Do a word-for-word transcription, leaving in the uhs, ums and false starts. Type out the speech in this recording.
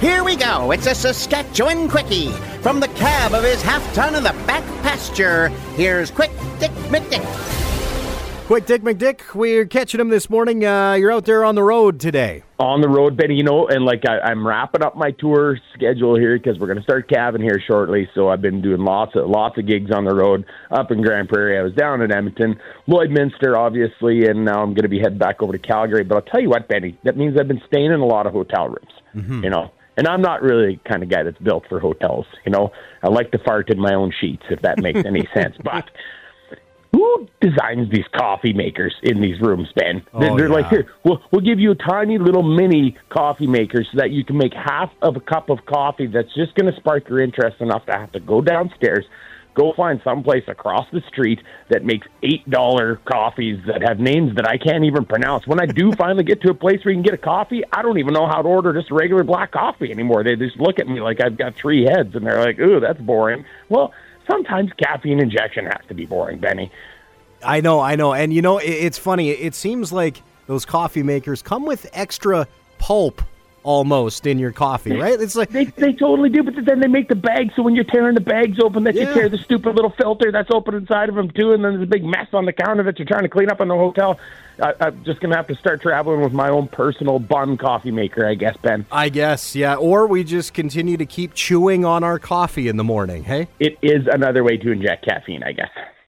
Here we go. It's a Saskatchewan quickie. From the cab of his half-ton in the back pasture, here's Quick Dick McDick. Quick Dick McDick, we're catching him this morning. Uh, you're out there on the road today. On the road, Benny, you know, and like I, I'm wrapping up my tour schedule here because we're going to start calving here shortly. So I've been doing lots of lots of gigs on the road up in Grand Prairie. I was down in Edmonton, Lloydminster, obviously, and now I'm going to be heading back over to Calgary. But I'll tell you what, Benny, that means I've been staying in a lot of hotel rooms, mm-hmm. you know. And I'm not really the kind of guy that's built for hotels, you know. I like to fart in my own sheets, if that makes any sense. But who designs these coffee makers in these rooms, Ben? Oh, they're they're yeah. like, here, we'll, we'll give you a tiny little mini coffee maker so that you can make half of a cup of coffee that's just going to spark your interest enough to have to go downstairs, go find someplace across the street that makes eight dollar coffees that have names that I can't even pronounce. When I do finally get to a place where you can get a coffee, I don't even know how to order just a regular black coffee anymore. They just look at me like I've got three heads, and they're like, ooh, that's boring. Well, sometimes caffeine injection has to be boring, Benny. I know, I know. And, you know, it, it's funny. It seems like those coffee makers come with extra pulp almost in your coffee, right? It's like They they totally do, but then they make the bags, so when you're tearing the bags open, that Yeah. you tear the stupid little filter that's open inside of them, too, and then there's a big mess on the counter that you're trying to clean up in the hotel. I, I'm just going to have to start traveling with my own personal bun coffee maker, I guess, Ben. I guess, yeah. Or we just continue to keep chewing on our coffee in the morning, hey? It is another way to inject caffeine, I guess.